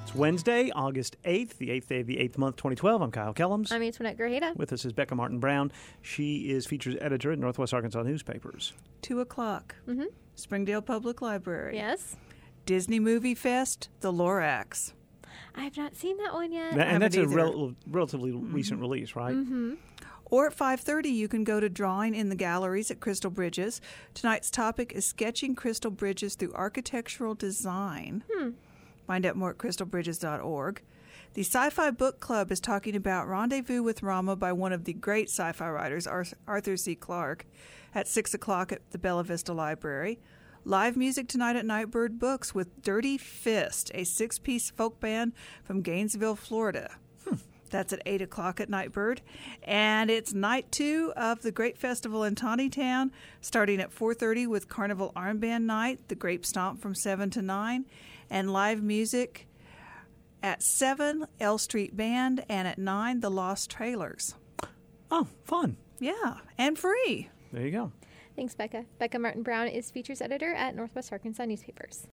It's Wednesday, August 8th, the 8th day of the 8th month, 2012. I'm Kyle Kellums. I'm Antoinette Grajeda. With us is Becca Martin Brown. She is features editor at Northwest Arkansas Newspapers. 2 o'clock. Mm-hmm. Springdale Public Library. Yes. Disney Movie Fest, The Lorax. I have not seen that one yet. And that's a relatively recent release, right? Mm-hmm. Or at 5:30, you can go to Drawing in the Galleries at Crystal Bridges. Tonight's topic is Sketching Crystal Bridges Through Architectural Design. Find out more at crystalbridges.org. The Sci-Fi Book Club is talking about Rendezvous with Rama by one of the great sci-fi writers, Arthur C. Clarke, at 6 o'clock at the Bella Vista Library. Live music tonight at Nightbird Books with Dirty Fist, a 6-piece folk band from Gainesville, Florida. That's at 8 o'clock at Nightbird. And it's night 2 of the Great Festival in Tawnytown, starting at 4:30 with Carnival Armband Night, the Grape Stomp from 7 to 9, and live music at 7, L Street Band, and at 9, the Lost Trailers. Oh, fun. Yeah, and free. There you go. Thanks, Becca. Becca Martin Brown is features editor at Northwest Arkansas Newspapers.